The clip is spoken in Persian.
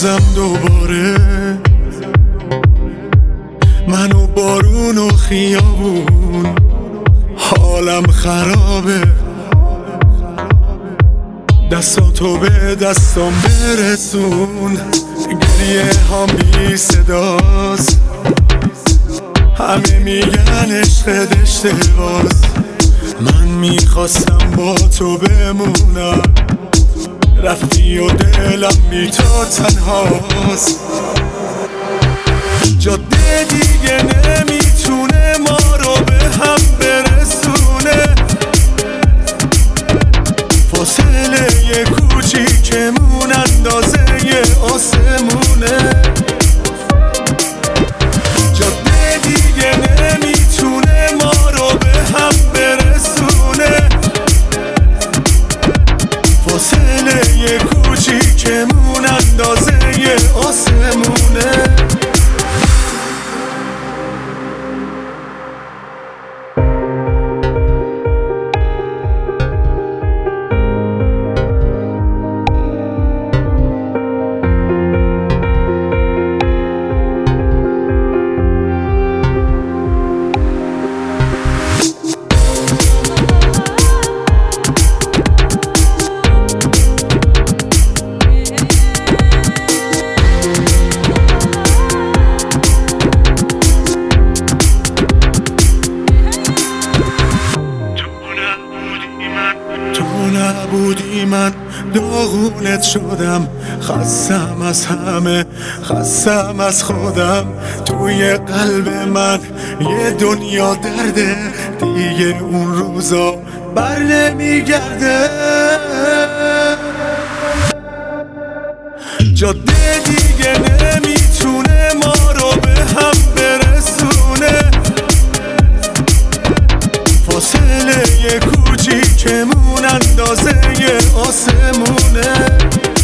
بندازم دوباره، من و بارون و خیابون حالم خرابه. دستاتو به دستام برسون، گریه هم بی صداست، همه میگن عشقت اشتباس. من میخواستم با تو بمونم، رفتی و دلم بی تو تنهاست. جاده دیگه نمیتونه ما رو به هم برسونه، فاصله یه کوچیکمون اندازه یه آسمونه. جاده دیگه نمیتونه ما رو به هم برسونه، فاصله یه کوچیکمون اندازه یه آسمونه. نبودی من داغونت شدم، خستم از همه، خستم از خودم. توی قلب من یه دنیا درده، دیگه اون روزا بر نمیگرده. جاده دیگه نمیتونه ما رو به هم برسونه، فاصله یه کوچیکمون اندازه یه آسمونه.